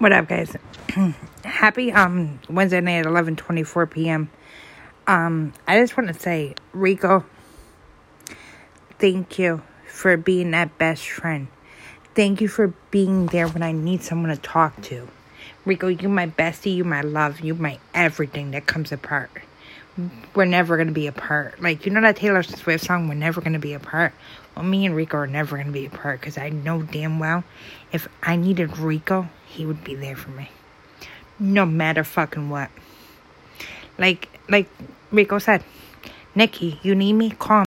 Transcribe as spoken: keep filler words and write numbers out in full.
What up, guys? Happy um Wednesday night at eleven twenty-four p.m. Um, I just want to say, Rico, thank you for being that best friend. Thank you for being there when I need someone to talk to. Rico, you're my bestie, you're my love, you're my everything that comes apart. We're never going to be apart. Like, you know that Taylor Swift song, We're Never Going to Be Apart? Well, me and Rico are never going to be apart because I know damn well if I needed Rico, he would be there for me. No matter fucking what. Like, like Rico said, Nikki, you need me? Call me.